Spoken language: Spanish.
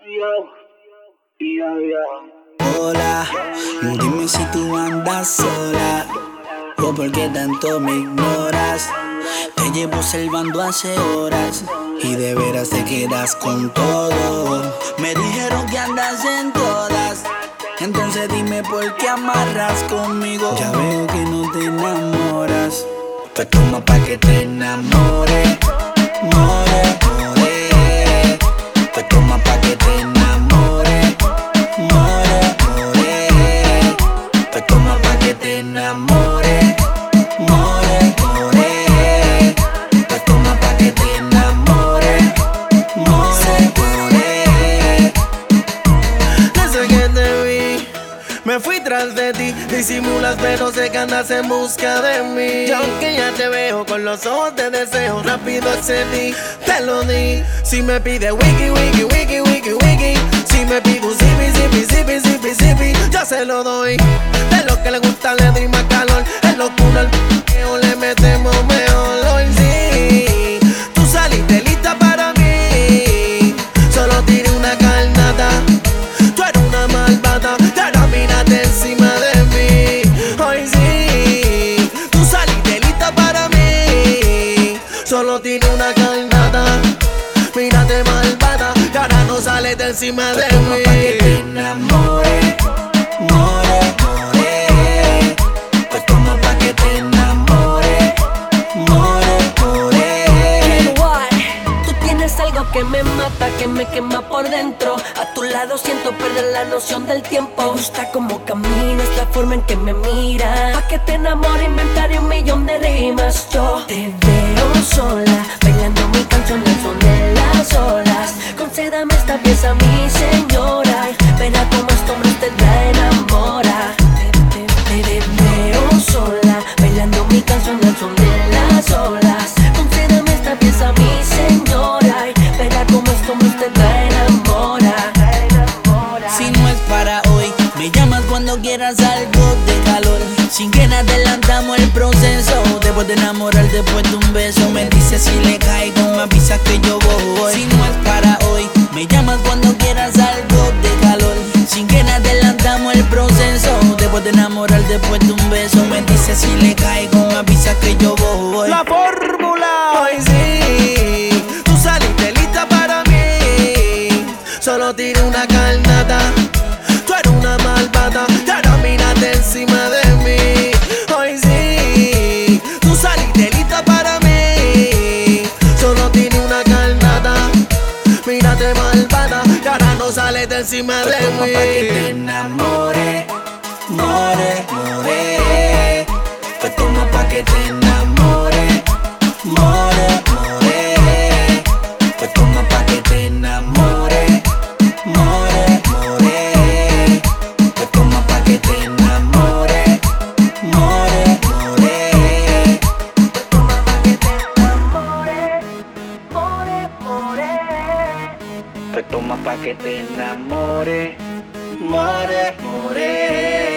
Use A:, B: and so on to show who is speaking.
A: Hola, dime si tú andas sola o por qué tanto me ignoras. Te llevo observando hace horas y de veras te quedas con todo. Me dijeron que andas en todas, entonces dime por qué amarras conmigo. Ya veo que no te enamoras, pues toma pa' que te enamore. More, more, pues toma pa' que te enamore. More, more, pues toma pa' que te enamore. More, more, pues toma pa' que te enamore. More, more.
B: Desde que te vi, me fui tras de ti. Disimulas pero sé que andas en busca de mí. Y aunque ya te veo con los ojos de deseo, rápido accedí, te lo di. Si me pide wiki, wiki, wiki, wiki, wiki, si me pide un zipi, zipi, zipi, zipi, zipi, yo se lo doy. De lo que le gusta le doy más calor. Es locura el p***eo, le metemos mejor. Hoy sí, tú saliste lista para mí. Solo tiré una carnata, tú eres una malvada, ahora mírate encima de mí. Hoy sí, tú saliste lista para mí. Solo tiré una carnata, mírate malvada, ahora no sales de encima de
A: Toma pa' que te
B: mí.
A: enamore. More, more, pues toma pa' que te enamore. More, more.
C: Tú tienes algo que me mata, que me quema por dentro. A tu lado siento perder la noción del tiempo. Me gusta cómo caminas, la forma en que me miras. Pa' que te enamore inventaré 1.000.000 de rimas. Yo te veo sola, bailando mi canción al son de las olas. Concédame esta pieza, mi señora. Verá cómo este hombre usted la enamora. Te veo sola, bailando mi canción al son de las olas. Concédame esta pieza, mi señora. Verá cómo este hombre usted la enamora.
A: Si no es para hoy, me llamas cuando quieras algo de calor. Sin que nos adelantamos el proceso. Después de enamorar, después de un beso, me dices si le caigo, me avisas que yo voy. Si no es para hoy, me llamas cuando quieras algo de calor. Sin que nos adelantamos el proceso. Después de enamorar, después de un beso, me dices si le caigo, me avisas que yo voy.
B: La fórmula. Hoy sí, tú saliste lista para mí. Solo tiré una carnata, tú eres una malvada, y ahora mírate encima de mí. Hoy sí, tú saliste lista para mí. Solo tiré una carnata, mírate malvada, y ahora no sales de encima de
A: Toma pa' que te
B: mí.
A: enamore. More, more, pues toma pa' que te enamore. More, more, pues toma pa' que te enamore. More, more, pues toma pa' que te enamore. More, more,
C: Toma pa' que te enamore. More, more.
A: pues toma pa' que te enamore. More, more.